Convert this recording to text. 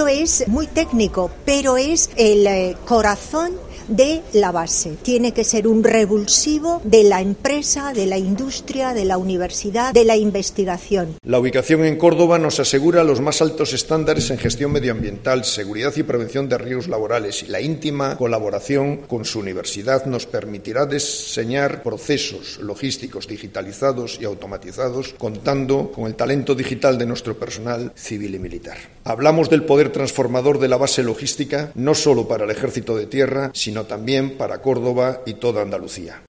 Esto es muy técnico, pero es el corazón de la base. Tiene que ser un revulsivo de la empresa, de la industria, de la universidad, de la investigación. La ubicación en Córdoba nos asegura los más altos estándares en gestión medioambiental, seguridad y prevención de riesgos laborales, y la íntima colaboración con su universidad nos permitirá diseñar procesos logísticos digitalizados y automatizados, contando con el talento digital de nuestro personal civil y militar. Hablamos del poder transformador de la base logística, no solo para el Ejército de Tierra, sino también para Córdoba y toda Andalucía.